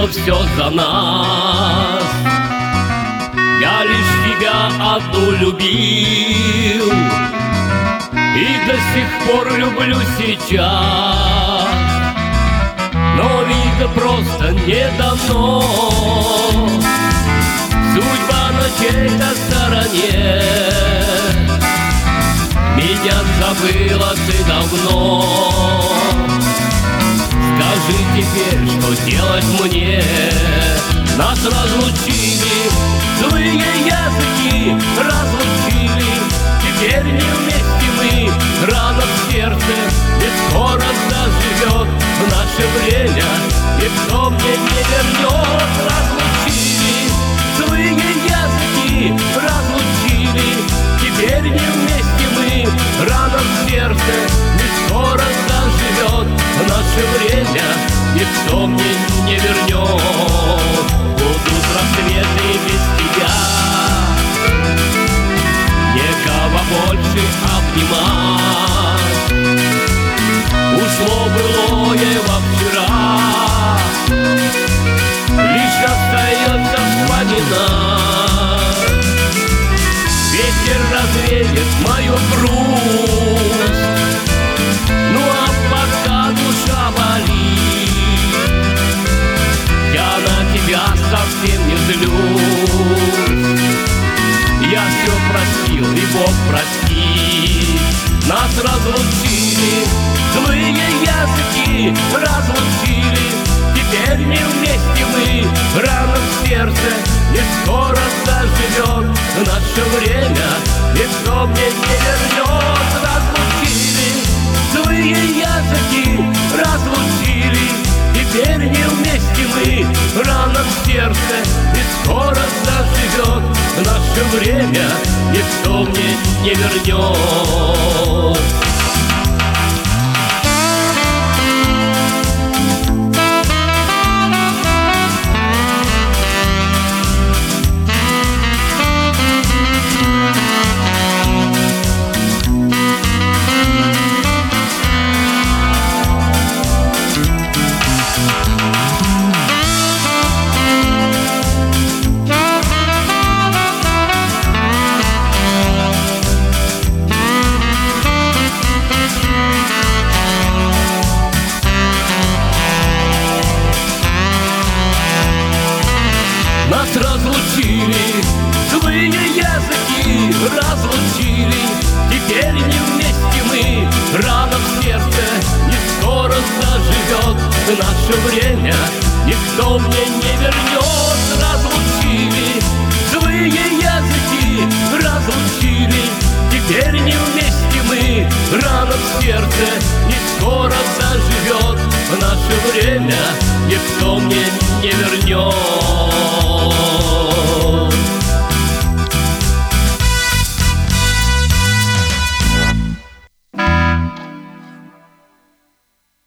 все за нас. Я лишь тебя одну любил и до сих пор люблю сейчас. Но видно просто не дано, судьба на чьей-то стороне. Меня забыла ты давно. Скажи теперь, что делать мне? Нас разлучили злые языки, разлучили. Теперь не вместе мы, рана в сердце не скоро заживет. В наше время никто мне не вернет. Разлучили злые языки, разлучили. Теперь не вместе мы, рана в сердце не скоро заживет. В наше время никто мне не вернет. Будут рассветы без тебя, некого больше обнимать. Ушло былое во вчера, лишь остается вспоминать. Ветер развеет мою грусть, ну а пока душа болит, я на тебя совсем не злюсь. Я все простил, и Бог простит. Нас разлучили злые языки, разлучили. Теперь не вместе мы, рана в сердце не скоро заживет. В наше время никто мне не вернет. Разлучили злые языки, разлучили. Теперь не вместе мы, рана в сердце не скоро заживет. В наше время никто мне не вернет. Нас разлучили злые языки, разлучили. Теперь не вместе мы, рана в сердце не скоро заживет. В наше время никто мне не вернет. Разлучили злые языки, разлучили. Теперь не вместе мы, рана в сердце не скоро заживет. В наше время никто мне не вернет.